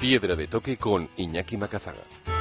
Piedra de Toque con Iñaki Macazaga.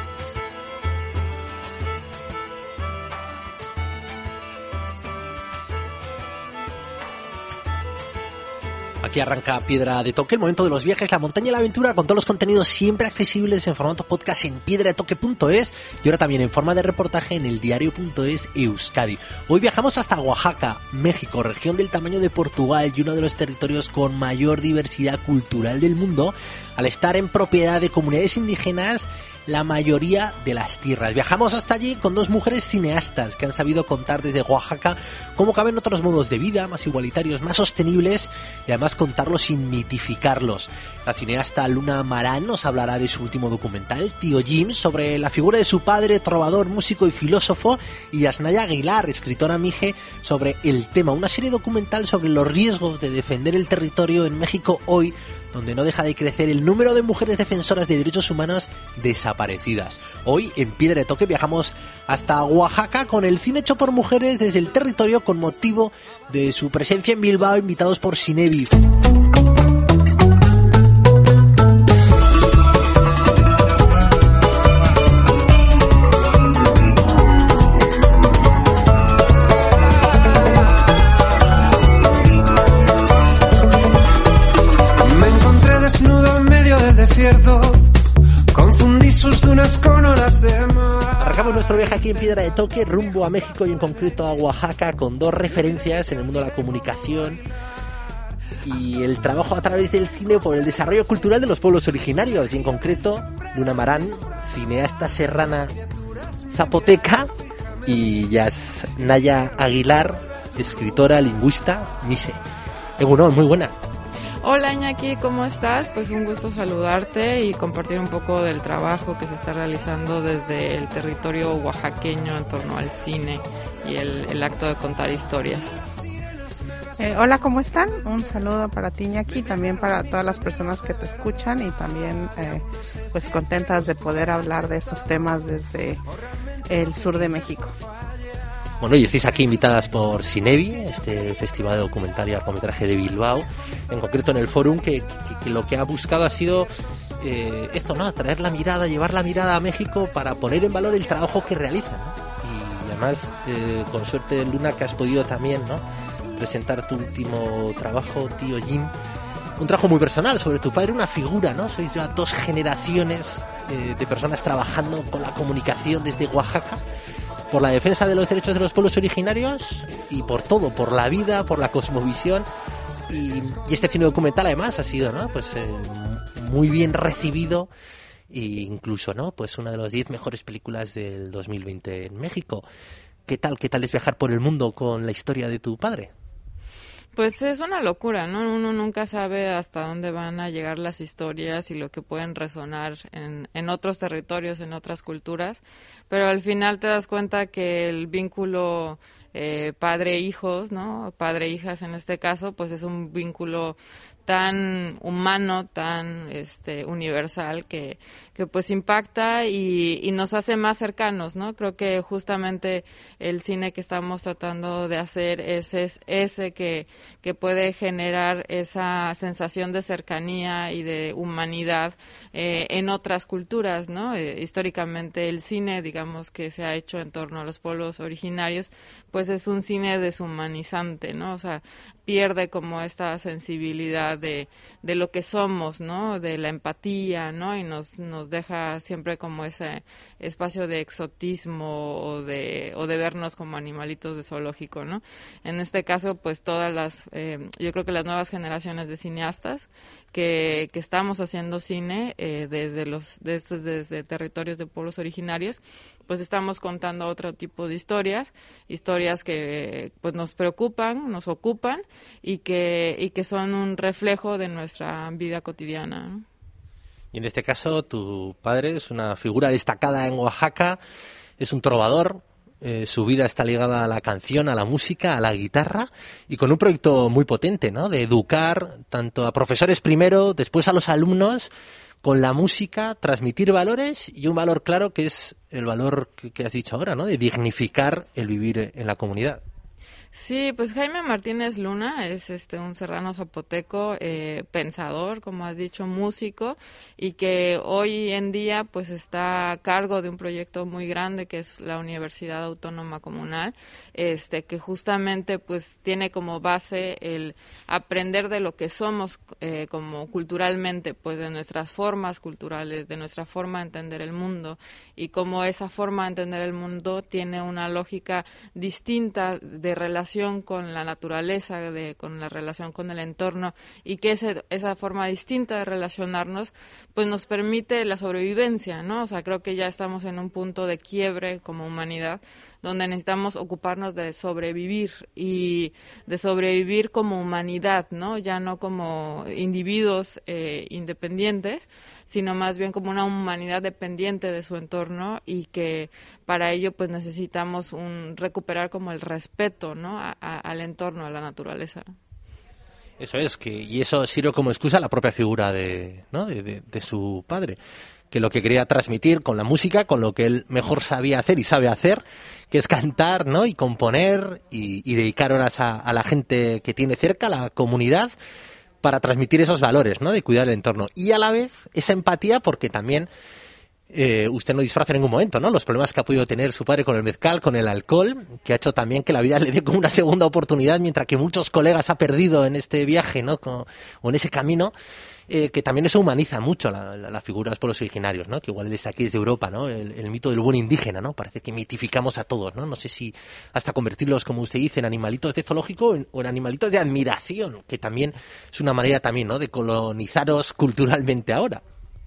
Aquí arranca Piedra de Toque, el momento de los viajes, la montaña y la aventura, con todos los contenidos siempre accesibles en formato podcast en piedradetoque.es y ahora también en forma de reportaje en eldiario.es Euskadi. Hoy viajamos hasta Oaxaca, México, región del tamaño de Portugal y uno de los territorios con mayor diversidad cultural del mundo, al estar en propiedad de comunidades indígenas la mayoría de las tierras. Viajamos hasta allí con dos mujeres cineastas que han sabido contar desde Oaxaca cómo caben otros modos de vida más igualitarios, más sostenibles y además contarlos sin mitificarlos. La cineasta Luna Marán nos hablará de su último documental, Tío Jim, sobre la figura de su padre, trovador, músico y filósofo, y Yasnaya Aguilar, escritora mije, sobre el tema, una serie documental sobre los riesgos de defender el territorio en México hoy, donde no deja de crecer el número de mujeres defensoras de derechos humanos desaparecidas. Hoy, en Piedra de Toque, viajamos hasta Oaxaca con el cine hecho por mujeres desde el territorio con motivo de su presencia en Bilbao, invitados por Sinebi. Confundí sus dunas con olas de mar. Arrancamos nuestro viaje aquí en Piedra de Toque, rumbo a México y en concreto a Oaxaca, con dos referencias en el mundo de la comunicación y el trabajo a través del cine por el desarrollo cultural de los pueblos originarios, y en concreto Luna Marán, cineasta serrana zapoteca, y Yasnaya Aguilar, escritora, lingüista, mise. Egunon, muy buena. Hola Iñaki, ¿cómo estás? Pues un gusto saludarte y compartir un poco del trabajo que se está realizando desde el territorio oaxaqueño en torno al cine y el acto de contar historias. Hola, ¿cómo están? Un saludo para ti, Iñaki, también para todas las personas que te escuchan y también pues contentas de poder hablar de estos temas desde el sur de México. Bueno, y estáis aquí invitadas por Sinebi, este festival de documental y largometraje de Bilbao, en concreto en el Fórum, que lo que ha buscado ha sido esto, ¿no? Atraer la mirada, llevar la mirada a México para poner en valor el trabajo que realizan, ¿no? Y además, con suerte, Luna, que has podido también, ¿no?, presentar tu último trabajo, Tío Jim, un trabajo muy personal sobre tu padre, una figura, ¿no? Sois ya dos generaciones de personas trabajando con la comunicación desde Oaxaca, por la defensa de los derechos de los pueblos originarios y por todo, por la vida, por la cosmovisión, y este cine documental además ha sido, ¿no?, pues muy bien recibido e incluso, ¿no?, pues una de las 10 mejores películas del 2020 en México. ¿Qué tal es viajar por el mundo con la historia de tu padre? Pues es una locura, ¿no? Uno nunca sabe hasta dónde van a llegar las historias y lo que pueden resonar en otros territorios, en otras culturas, pero al final te das cuenta que el vínculo padre-hijos, ¿no?, padre-hijas en este caso, pues es un vínculo tan humano, tan universal, que pues impacta y nos hace más cercanos, ¿no? Creo que justamente el cine que estamos tratando de hacer es ese que puede generar esa sensación de cercanía y de humanidad en otras culturas, ¿no? Históricamente el cine, digamos, que se ha hecho en torno a los pueblos originarios, pues es un cine deshumanizante, ¿no? O sea, pierde como esta sensibilidad de lo que somos, ¿no?, de la empatía, ¿no?, y nos deja siempre como ese espacio de exotismo o de vernos como animalitos de zoológico, ¿no? En este caso, pues todas las, yo creo que las nuevas generaciones de cineastas que estamos haciendo cine desde territorios de pueblos originarios, pues estamos contando otro tipo de historias que pues nos preocupan, nos ocupan y que son un reflejo de nuestra vida cotidiana, ¿no? Y en este caso tu padre es una figura destacada en Oaxaca, es un trovador, su vida está ligada a la canción, a la música, a la guitarra, y con un proyecto muy potente, ¿no?, de educar tanto a profesores primero, después a los alumnos, con la música, transmitir valores, y un valor claro que es el valor que has dicho ahora, ¿no?, de dignificar el vivir en la comunidad. Sí, pues Jaime Martínez Luna es un serrano zapoteco, pensador, como has dicho, músico, y que hoy en día pues está a cargo de un proyecto muy grande que es la Universidad Autónoma Comunal, que justamente pues tiene como base el aprender de lo que somos como culturalmente, pues de nuestras formas culturales, de nuestra forma de entender el mundo, y cómo esa forma de entender el mundo tiene una lógica distinta de relación con la naturaleza, con la relación con el entorno, y que esa forma distinta de relacionarnos pues nos permite la sobrevivencia, ¿no? O sea, creo que ya estamos en un punto de quiebre como humanidad, donde necesitamos ocuparnos de sobrevivir, y de sobrevivir como humanidad, ¿no? Ya no como individuos independientes, sino más bien como una humanidad dependiente de su entorno, y que para ello pues necesitamos recuperar como el respeto, ¿no? Al entorno, a la naturaleza. Eso es, y eso sirve como excusa a la propia figura de su padre, que lo que quería transmitir con la música, con lo que él mejor sabía hacer y sabe hacer, que es cantar, ¿no? Y componer y dedicar horas a la gente que tiene cerca, a la comunidad, para transmitir esos valores, ¿no? De cuidar el entorno. Y a la vez esa empatía, porque también usted no disfraza en ningún momento, ¿no? Los problemas que ha podido tener su padre con el mezcal, con el alcohol, que ha hecho también que la vida le dé como una segunda oportunidad, mientras que muchos colegas ha perdido en este viaje, ¿no? O en ese camino, que también eso humaniza mucho la figura de los pueblos originarios, ¿no? Que igual desde aquí, desde Europa, ¿no? El mito del buen indígena, ¿no? Parece que mitificamos a todos, ¿no? No sé si hasta convertirlos, como usted dice, en animalitos de zoológico o en animalitos de admiración, que también es una manera también, ¿no? De colonizaros culturalmente ahora.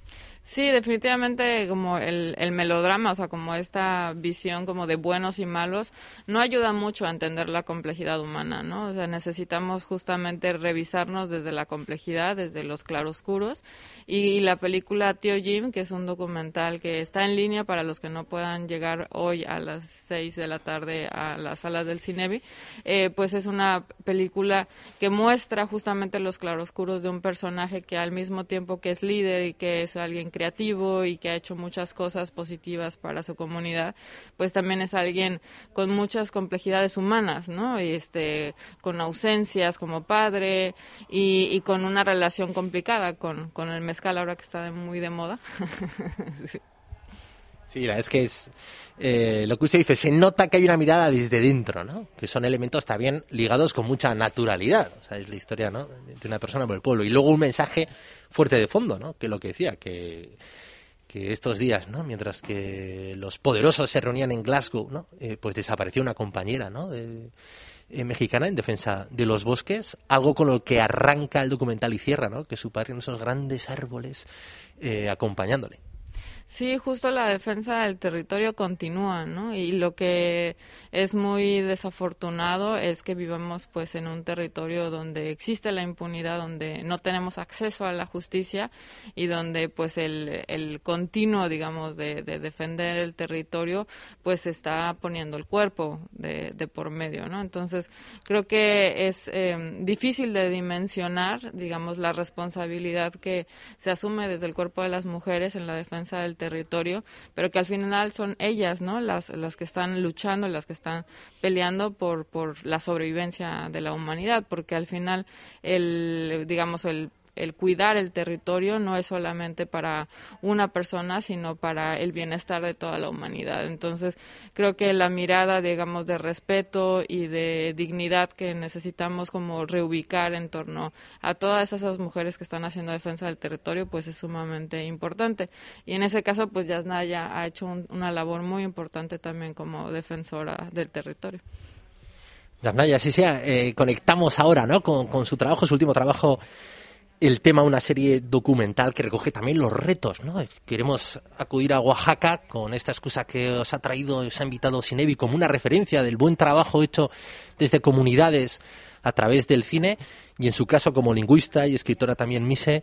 Sí, definitivamente como el melodrama, o sea, como esta visión como de buenos y malos, no ayuda mucho a entender la complejidad humana, ¿no? O sea, necesitamos justamente revisarnos desde la complejidad, desde los claroscuros, y la película Tío Jim, que es un documental que está en línea para los que no puedan llegar hoy a las 6 de la tarde a las salas del Cinebi, pues es una película que muestra justamente los claroscuros de un personaje que al mismo tiempo que es líder y que es alguien creativo y que ha hecho muchas cosas positivas para su comunidad, pues también es alguien con muchas complejidades humanas, ¿no? Y con ausencias como padre y con una relación complicada con el mezcal ahora que está muy de moda. Sí. Sí, la verdad es que es lo que usted dice, se nota que hay una mirada desde dentro, ¿no? Que son elementos también ligados con mucha naturalidad. O sea, es la historia, ¿no? De una persona por el pueblo. Y luego un mensaje fuerte de fondo, ¿no? Que lo que decía, que estos días, ¿no? Mientras que los poderosos se reunían en Glasgow, ¿no? Pues desapareció una compañera, ¿no? Mexicana en defensa de los bosques, algo con lo que arranca el documental y cierra, ¿no? Que su padre en esos grandes árboles acompañándole. Sí, justo la defensa del territorio continúa, ¿no? Y lo que es muy desafortunado es que vivamos pues en un territorio donde existe la impunidad, donde no tenemos acceso a la justicia y donde pues el continuo, digamos, de defender el territorio pues está poniendo el cuerpo de por medio, ¿no? Entonces creo que es difícil de dimensionar, digamos, la responsabilidad que se asume desde el cuerpo de las mujeres en la defensa del territorio, pero que al final son ellas, ¿no? Las que están luchando, las que están peleando por la sobrevivencia de la humanidad, porque al final el cuidar el territorio no es solamente para una persona, sino para el bienestar de toda la humanidad. Entonces, creo que la mirada, digamos, de respeto y de dignidad que necesitamos como reubicar en torno a todas esas mujeres que están haciendo defensa del territorio, pues es sumamente importante. Y en ese caso, pues Yasnaya ha hecho una labor muy importante también como defensora del territorio. Yasnaya, sí sea, conectamos ahora, ¿no? Con su trabajo, su último trabajo, el tema, una serie documental que recoge también los retos, ¿no? Queremos acudir a Oaxaca con esta excusa que os ha traído, os ha invitado Cinebi como una referencia del buen trabajo hecho desde comunidades a través del cine, y en su caso como lingüista y escritora también Mije,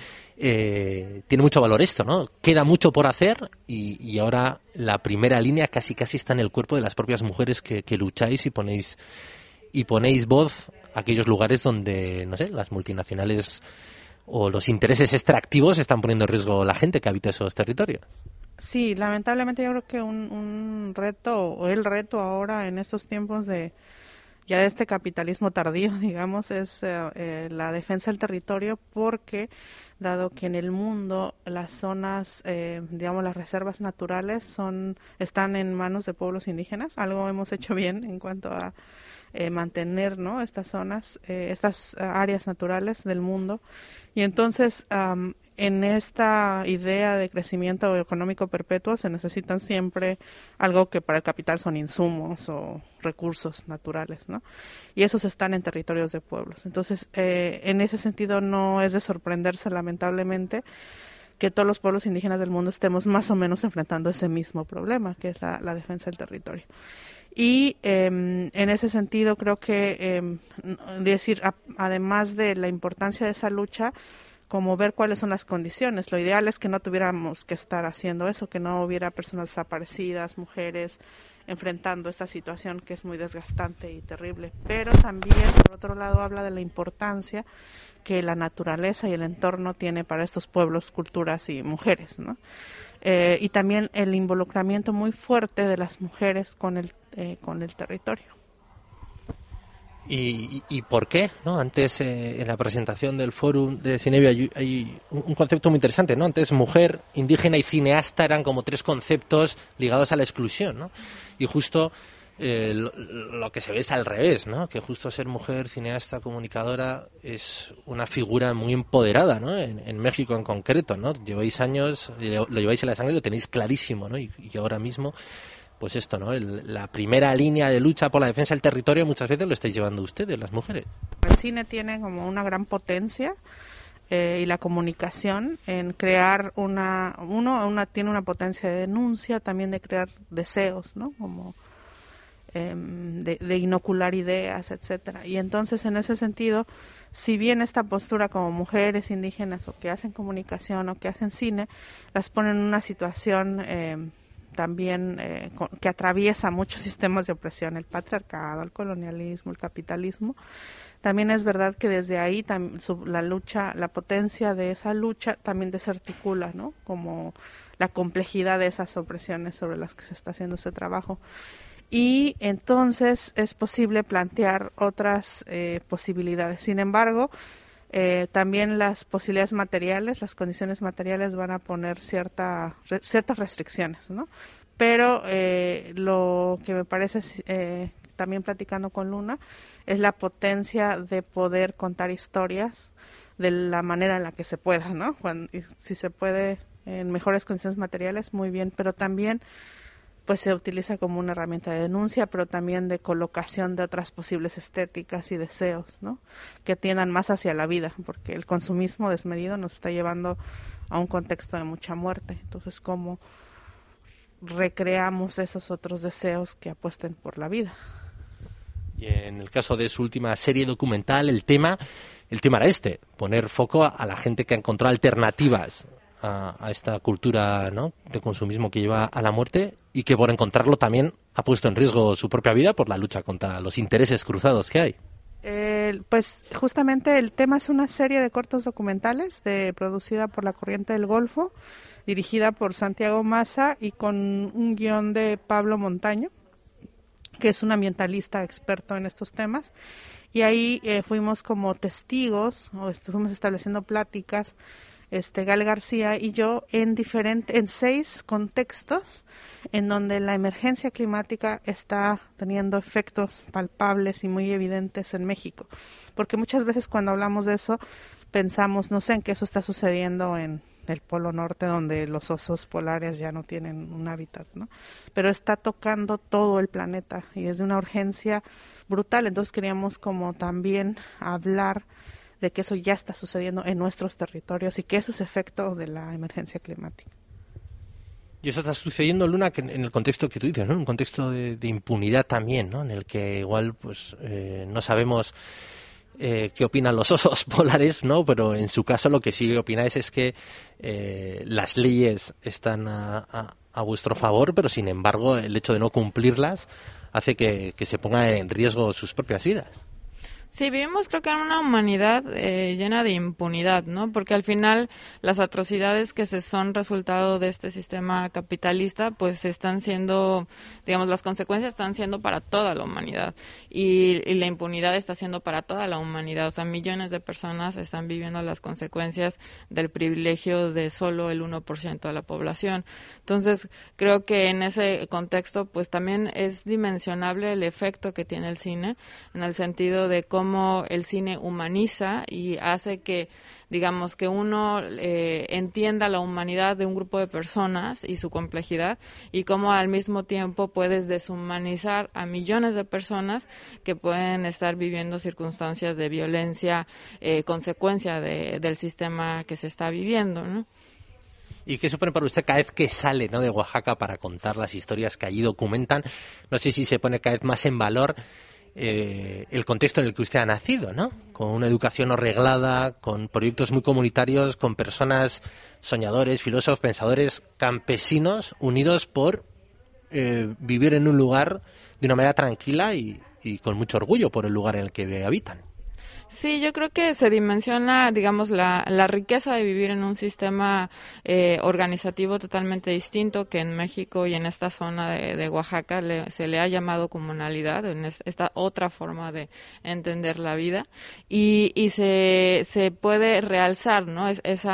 tiene mucho valor esto, ¿no? Queda mucho por hacer y ahora la primera línea casi está en el cuerpo de las propias mujeres que lucháis y ponéis voz a aquellos lugares donde, no sé, las multinacionales o los intereses extractivos están poniendo en riesgo la gente que habita esos territorios. Sí, lamentablemente yo creo que un reto, o el reto ahora en estos tiempos de ya de este capitalismo tardío, digamos, es la defensa del territorio, porque dado que en el mundo las zonas, digamos, las reservas naturales están en manos de pueblos indígenas, algo hemos hecho bien en cuanto a mantener, ¿no?, estas zonas, estas áreas naturales del mundo. Y entonces, en esta idea de crecimiento económico perpetuo se necesitan siempre algo que para el capital son insumos o recursos naturales, ¿no? Y esos están en territorios de pueblos. Entonces, en ese sentido no es de sorprenderse, lamentablemente, que todos los pueblos indígenas del mundo estemos más o menos enfrentando ese mismo problema, que es la defensa del territorio. Y en ese sentido creo que además de la importancia de esa lucha, como ver cuáles son las condiciones. Lo ideal es que no tuviéramos que estar haciendo eso, que no hubiera personas desaparecidas, mujeres enfrentando esta situación que es muy desgastante y terrible. Pero también, por otro lado, habla de la importancia que la naturaleza y el entorno tiene para estos pueblos, culturas y mujeres, ¿no? Y también el involucramiento muy fuerte de las mujeres con el territorio. ¿Y por qué? ¿No? Antes, en la presentación del Fórum de Cinevia hay un concepto muy interesante, ¿no? Antes mujer, indígena y cineasta eran como tres conceptos ligados a la exclusión, ¿no? Y justo lo que se ve es al revés, ¿no? Que justo ser mujer, cineasta, comunicadora es una figura muy empoderada, ¿no? En México en concreto, ¿no? Lleváis años, lo lleváis en la sangre, lo tenéis clarísimo, ¿no? Y ahora mismo, pues esto, ¿no? La primera línea de lucha por la defensa del territorio muchas veces lo estáis llevando ustedes, las mujeres. El cine tiene como una gran potencia y la comunicación en crear tiene una potencia de denuncia, también de crear deseos, ¿no? Como de inocular ideas, etcétera. Y entonces, en ese sentido, si bien esta postura como mujeres indígenas o que hacen comunicación o que hacen cine, las ponen en una situación también que atraviesa muchos sistemas de opresión, el patriarcado, el colonialismo, el capitalismo. También es verdad que desde ahí la potencia de esa lucha también desarticula, ¿no? Como la complejidad de esas opresiones sobre las que se está haciendo ese trabajo. Y entonces es posible plantear otras posibilidades. Sin embargo, también las posibilidades materiales, las condiciones materiales van a poner ciertas restricciones, ¿no? Pero lo que me parece, también platicando con Luna, es la potencia de poder contar historias de la manera en la que se pueda, ¿no? Si se puede en mejores condiciones materiales, muy bien, pero también pues se utiliza como una herramienta de denuncia, pero también de colocación de otras posibles estéticas y deseos, ¿no? Que tiendan más hacia la vida, porque el consumismo desmedido nos está llevando a un contexto de mucha muerte. Entonces, ¿cómo recreamos esos otros deseos que apuesten por la vida? Y en el caso de su última serie documental, el tema era poner foco a la gente que ha encontrado alternativas a esta cultura, ¿no?, de consumismo que lleva a la muerte y que por encontrarlo también ha puesto en riesgo su propia vida por la lucha contra los intereses cruzados que hay. Pues justamente el tema es una serie de cortos documentales producida por La Corriente del Golfo, dirigida por Santiago Maza y con un guión de Pablo Montaño, que es un ambientalista experto en estos temas. Y ahí fuimos como testigos, o estuvimos estableciendo pláticas, Gal García y yo, en 6 contextos en donde la emergencia climática está teniendo efectos palpables y muy evidentes en México, porque muchas veces cuando hablamos de eso pensamos, no sé, en que eso está sucediendo en el Polo Norte, donde los osos polares ya no tienen un hábitat, ¿no? Pero está tocando todo el planeta y es de una urgencia brutal. Entonces queríamos como también hablar de que eso ya está sucediendo en nuestros territorios y que eso es efecto de la emergencia climática. Y eso está sucediendo, Luna, que en el contexto que tú dices, ¿no? Un contexto de impunidad también, ¿no? En el que igual pues no sabemos qué opinan los osos polares, ¿no? Pero en su caso lo que sí opináis es que las leyes están a vuestro favor, pero sin embargo el hecho de no cumplirlas hace que se pongan en riesgo sus propias vidas. Sí, vivimos creo que en una humanidad llena de impunidad, ¿no? Porque al final las atrocidades que se son resultado de este sistema capitalista, pues están siendo, digamos, las consecuencias están siendo para toda la humanidad y la impunidad está siendo para toda la humanidad. O sea, millones de personas están viviendo las consecuencias del privilegio de solo el 1% de la población. Entonces, creo que en ese contexto, pues también es dimensionable el efecto que tiene el cine, en el sentido de cómo el cine humaniza y hace que, digamos, que uno entienda la humanidad de un grupo de personas y su complejidad, y cómo al mismo tiempo puedes deshumanizar a millones de personas que pueden estar viviendo circunstancias de violencia, consecuencia del sistema que se está viviendo, ¿no? ¿Y qué supone para usted cada vez que sale, ¿no?, de Oaxaca para contar las historias que allí documentan? No sé si se pone cada vez más en valor el contexto en el que usted ha nacido, ¿no? Con una educación no reglada, con proyectos muy comunitarios, con personas soñadores, filósofos, pensadores, campesinos, unidos por vivir en un lugar de una manera tranquila y con mucho orgullo por el lugar en el que habitan. Sí, yo creo que se dimensiona, digamos, la riqueza de vivir en un sistema organizativo totalmente distinto que en México y en esta zona de Oaxaca se le ha llamado comunalidad, en esta otra forma de entender la vida, y se puede realzar, ¿no?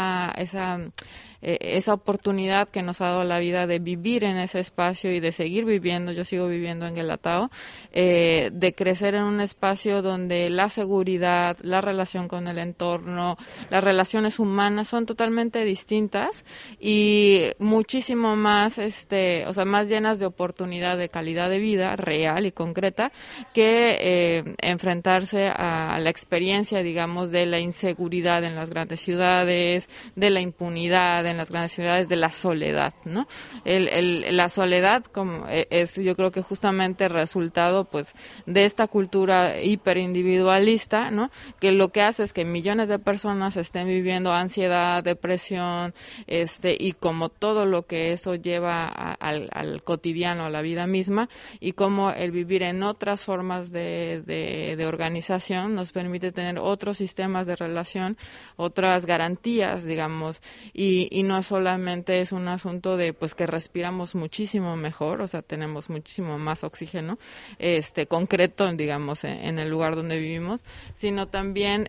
Esa oportunidad que nos ha dado la vida de vivir en ese espacio y de seguir viviendo. Yo sigo viviendo en Guelatao, de crecer en un espacio donde la seguridad, la relación con el entorno, las relaciones humanas son totalmente distintas y muchísimo más, más llenas de oportunidad, de calidad de vida real y concreta, que enfrentarse a la experiencia, digamos, de la inseguridad en las grandes ciudades, de la impunidad en las grandes ciudades, de la soledad, ¿no? La soledad como es, yo creo que justamente resultado, pues, de esta cultura hiperindividualista, ¿no? Que lo que hace es que millones de personas estén viviendo ansiedad, depresión, y como todo lo que eso lleva al cotidiano, a la vida misma, y como el vivir en otras formas de organización nos permite tener otros sistemas de relación, otras garantías, digamos, y no solamente es un asunto de, pues, que respiramos muchísimo mejor, o sea, tenemos muchísimo más oxígeno concreto, digamos, en el lugar donde vivimos, sino también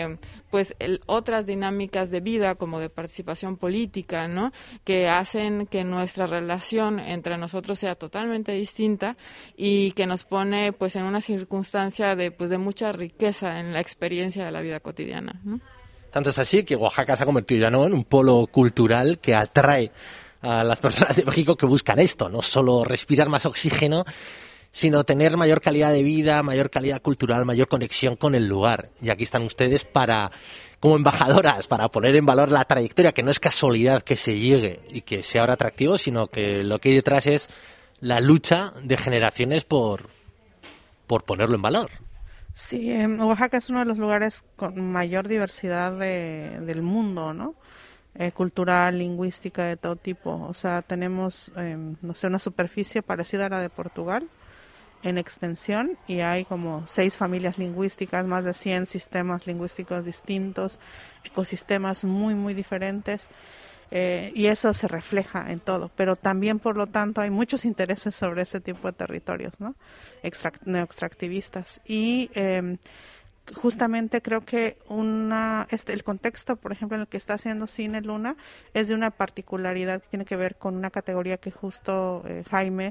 otras dinámicas de vida, como de participación política, ¿no?, que hacen que nuestra relación entre nosotros sea totalmente distinta y que nos pone, pues, en una circunstancia de mucha riqueza en la experiencia de la vida cotidiana, ¿no? Tanto es así que Oaxaca se ha convertido ya, ¿no?, en un polo cultural que atrae a las personas de México que buscan esto, no solo respirar más oxígeno, sino tener mayor calidad de vida, mayor calidad cultural, mayor conexión con el lugar. Y aquí están ustedes como embajadoras, para poner en valor la trayectoria, que no es casualidad que se llegue y que sea ahora atractivo, sino que lo que hay detrás es la lucha de generaciones por ponerlo en valor. Sí, Oaxaca es uno de los lugares con mayor diversidad del mundo, ¿no? Cultural, lingüística, de todo tipo. O sea, tenemos, una superficie parecida a la de Portugal en extensión, y hay como 6 familias lingüísticas, más de 100 sistemas lingüísticos distintos, ecosistemas muy, muy diferentes. Y eso se refleja en todo, pero también, por lo tanto, hay muchos intereses sobre ese tipo de territorios, ¿no?, neoextractivistas. Y justamente creo que el contexto, por ejemplo, en el que está haciendo Cine Luna, es de una particularidad que tiene que ver con una categoría que justo Jaime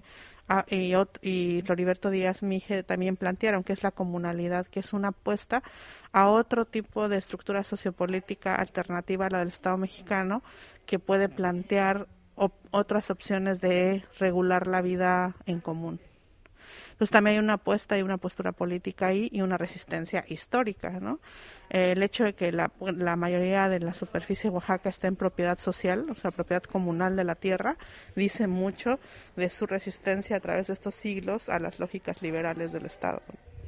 y Floriberto Díaz Mije también plantearon, que es la comunalidad, que es una apuesta a otro tipo de estructura sociopolítica alternativa a la del Estado mexicano, que puede plantear otras opciones de regular la vida en común. Pues también hay una apuesta y una postura política ahí y una resistencia histórica, ¿no? El hecho de que la mayoría de la superficie de Oaxaca está en propiedad social, o sea, propiedad comunal de la tierra, dice mucho de su resistencia a través de estos siglos a las lógicas liberales del Estado.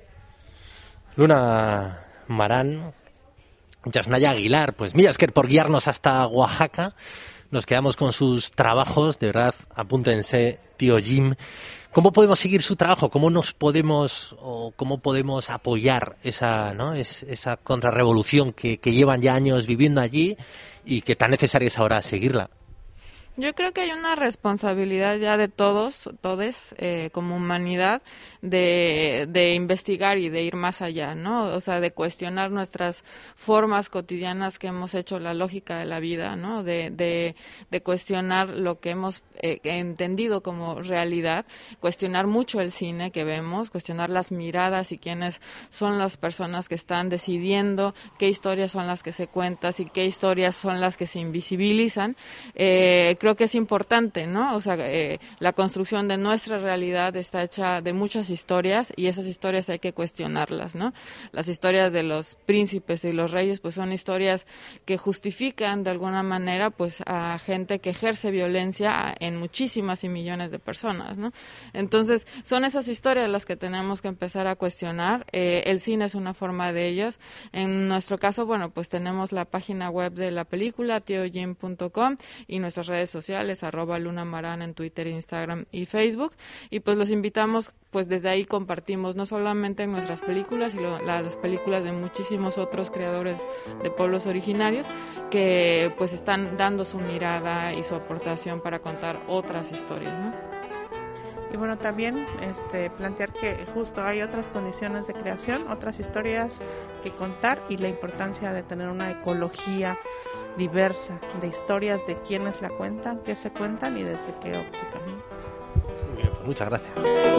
Luna Marán, Yasnaya Aguilar, pues mira, es que por guiarnos hasta Oaxaca, nos quedamos con sus trabajos. De verdad, apúntense, tío Jim. ¿Cómo podemos seguir su trabajo? ¿Cómo podemos apoyar esa contrarrevolución que llevan ya años viviendo allí y que tan necesaria es ahora seguirla? Yo creo que hay una responsabilidad ya de todos como humanidad de investigar y de ir más allá, ¿no? O sea, de cuestionar nuestras formas cotidianas que hemos hecho, la lógica de la vida, ¿no? De cuestionar lo que hemos entendido como realidad, cuestionar mucho el cine que vemos, cuestionar las miradas y quiénes son las personas que están decidiendo qué historias son las que se cuentan y qué historias son las que se invisibilizan. Creo que es importante, ¿no? O sea, la construcción de nuestra realidad está hecha de muchas historias y esas historias hay que cuestionarlas, ¿no? Las historias de los príncipes y los reyes, pues son historias que justifican de alguna manera, pues, a gente que ejerce violencia en muchísimas y millones de personas, ¿no? Entonces, son esas historias las que tenemos que empezar a cuestionar. El cine es una forma de ellas. En nuestro caso, bueno, pues tenemos la página web de la película, tiojim.com, y nuestras redes sociales, @lunamarán en Twitter, Instagram y Facebook, y pues los invitamos, pues desde ahí compartimos no solamente nuestras películas, sino las películas de muchísimos otros creadores de pueblos originarios que pues están dando su mirada y su aportación para contar otras historias, ¿no? Y bueno, también plantear que justo hay otras condiciones de creación, otras historias que contar y la importancia de tener una ecología diversa de historias, de quiénes la cuentan, qué se cuentan y desde qué óptica, ¿no? Muy bien, pues muchas gracias.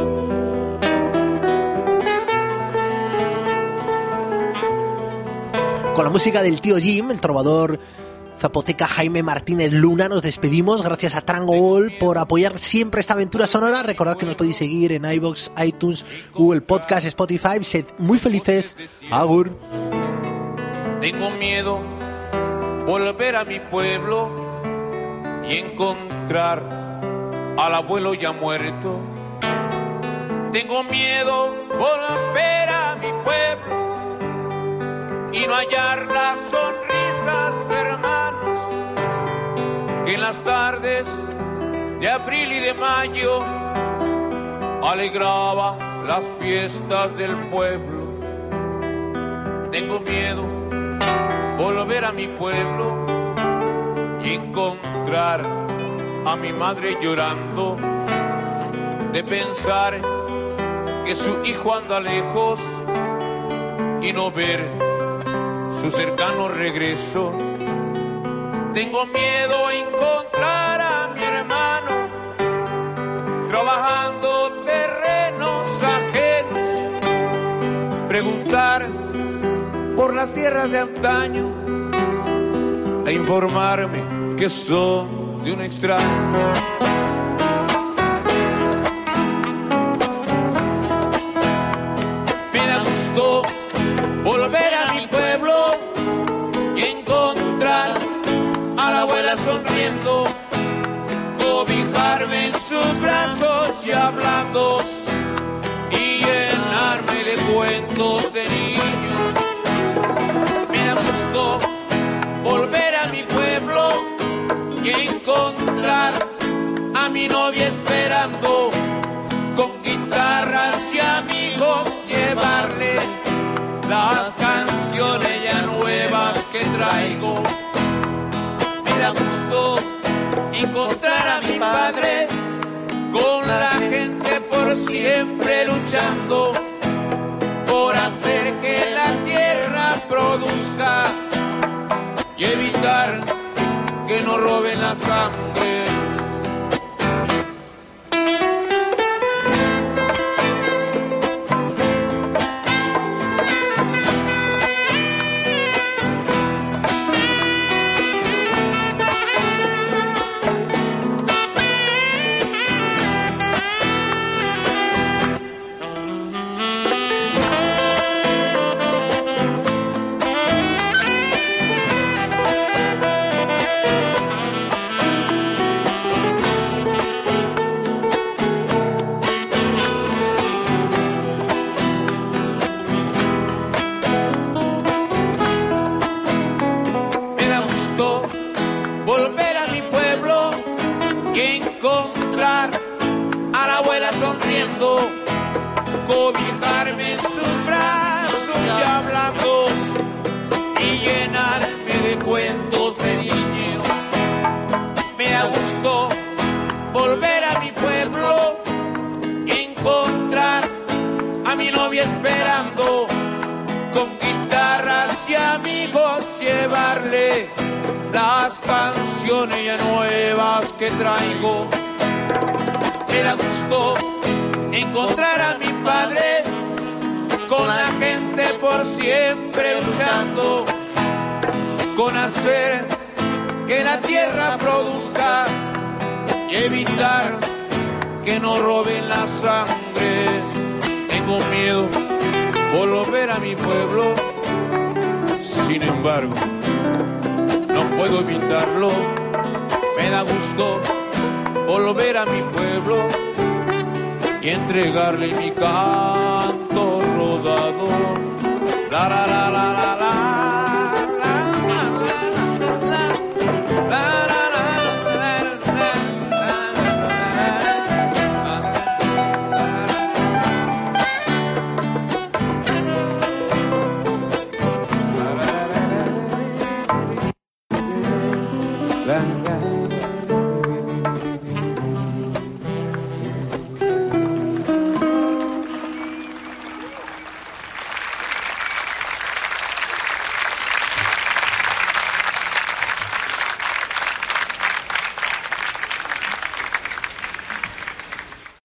Con la música del tío Jim, el trovador zapoteca Jaime Martínez Luna, nos despedimos. Gracias a Trangol por apoyar siempre esta aventura sonora. Recordad que nos podéis seguir en iVoox, iTunes, Google Podcast, Spotify. Sed muy felices. Agur. Tengo miedo volver a mi pueblo y encontrar al abuelo ya muerto. Tengo miedo volver a mi pueblo y no hallar las sonrisas de hermanos que en las tardes de abril y de mayo alegraban las fiestas del pueblo. Tengo miedo volver a mi pueblo y encontrar a mi madre llorando, de pensar que su hijo anda lejos y no ver su cercano regreso. Tengo miedo a encontrar a mi hermano trabajando terrenos ajenos, preguntar por las tierras de antaño, a informarme que son de un extraño. Me da gusto volver a mi pueblo y encontrar a la abuela sonriendo, cobijarme en sus brazos y hablando y llenarme de cuentos de niño. Me da gusto volver a mi pueblo y encontrar a mi novia esperando, con guitarras y amigos llevarle las canciones ya nuevas que traigo. Me da gusto encontrar a mi padre con la gente por siempre luchando por hacer que la tierra produzca y evitar que nos roben la sangre. encontrar a la abuela sonriendo, cobijarme en sus brazos ya blancos y llenarme de cuentos de niño. Me da gusto volver a mi pueblo y encontrar a mi novia esperando, con guitarras y amigos llevarle las canciones ya nuevas que traigo. Me da gusto encontrar a mi padre con la gente por siempre luchando, con hacer que la tierra produzca y evitar que nos roben la sangre. Tengo miedo volver a mi pueblo, sin embargo no puedo evitarlo. Me da gusto volver a mi pueblo y entregarle mi canto rodado. La la la la la la.